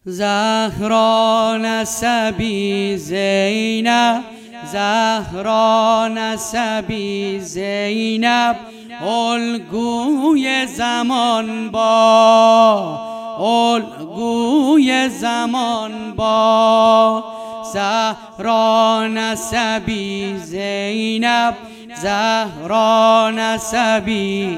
زهرا نسبی زینب، زهرا نسبی زینب، الگوی زمان با، الگوی زمان با. زهرا نسبی زینب، زهرا نسبی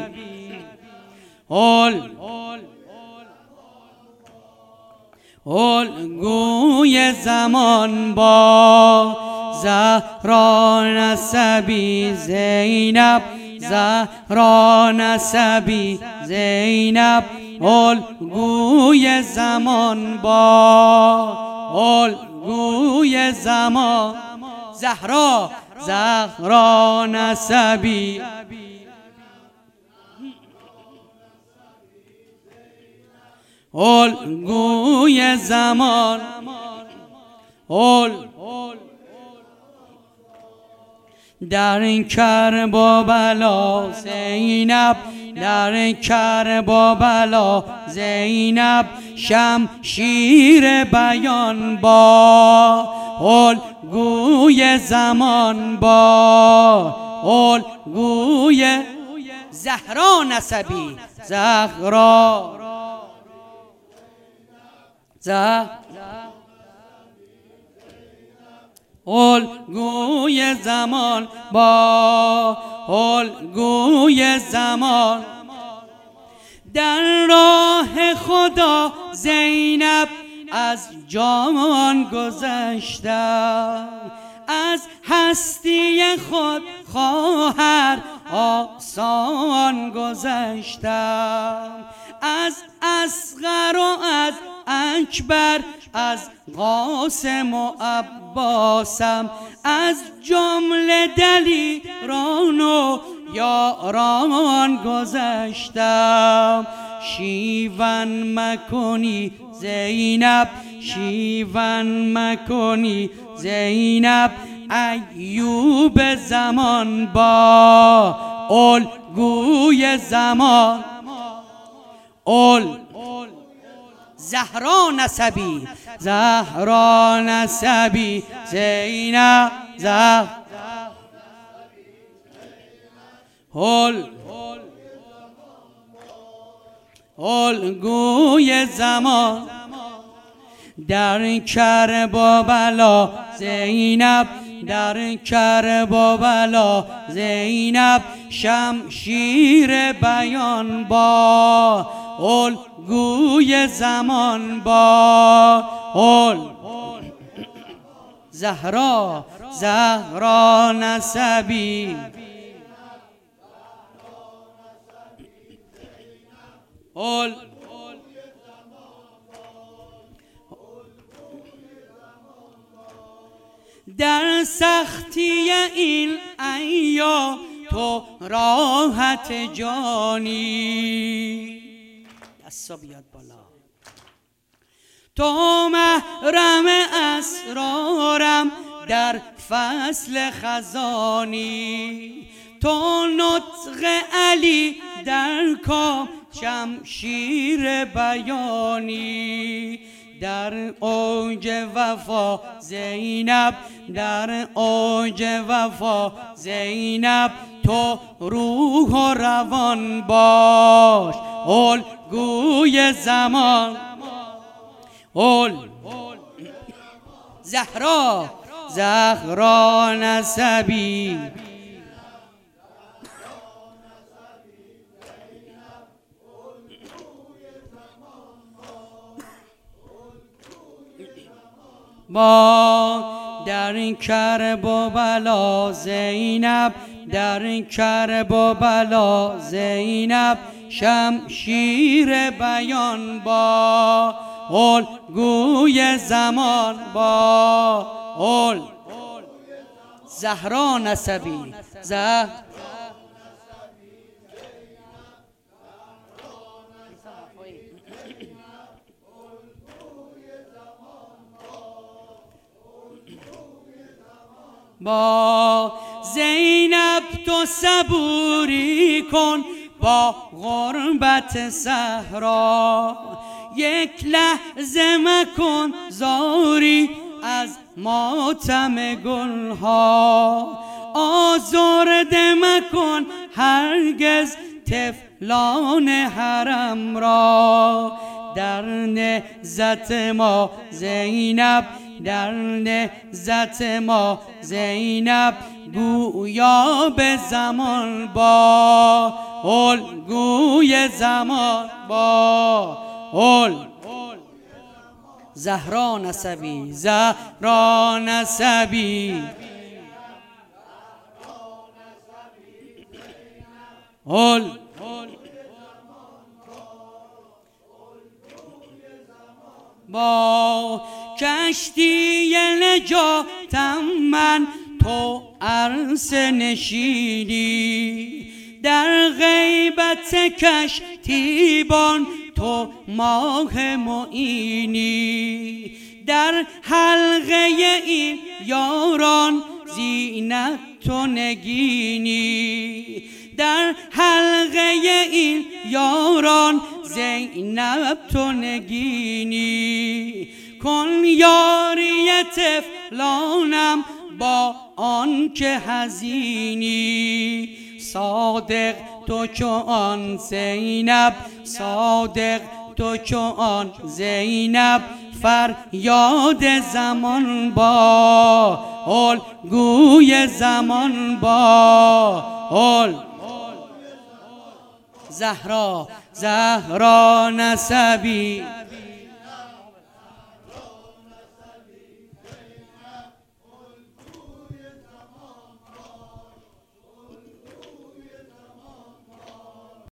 الگوی زمان با. زهرا نسبی زینب، زهرا نسبی زینب، الگوی زمان با، الگوی زمان. زهرا، زهرا نسبی الگوی زمان. در کربلا زینب، در کربلا زینب، شمشیر بیان با، الگوی زمان با، الگوی. زهرا نسبی، زهرا الگوی زمان با، الگوی زمان. در راه خدا زینب از جان گذشتم، از هستی خود خواهر آسان گذشتم، از اصغر و از اکبر، از قاسم و عباسم، از جمله دلیران و یاران گذشتم. شیون مکنی زینب، شیون مکنی زینب، ایوب زمان با، الگوی زمان. زهرا نسبی، زهرا نسبی زینب، الگوی زمان. در کربلا زینب، در کربلا زینب، شمشیر بیان با، الگوی زمان با. زهرا، زهرا نسبی در سختی این ایام تو راحت جانی، دستا بیاد بالا. تو محرم اسرارم در فصل خزانی، تو نطق علی در کام شمشیر بیانی. در اوج وفا زینب، در اوج وفا زینب، تو روح و روان باش، الگوی زمان. زهرا، زهرا نسبی با. در کربلا زینب، در کربلا زینب، شمشیر بیان با، الگوی زمان با. زهرا نسبی، با. زینب تو صبوری کن با غربت صحرا، یک لحظه مکن زاری از ماتم گلها، آزرده مکن هرگز طفلان حرم را. در نهضت ما زینب، در نهضت ما زینب، گویا به زمان با الگوی زمان با زهرا نسبی، زهرا نسبی، با کشتی نجاتم من تو عرصه نشینی، در غیبت کشتیبان تو ماه معینی، در حلقه این یاران زینت تو نگینی، در حلقه این یاران زینب تو نگینی. کن یاری طفلانم با آن که حزینی، صادق تو چو آن زینب، صادق تو چو آن زینب، فریاد زمان با الگوی زمان با زهرا، زهرا نسبی.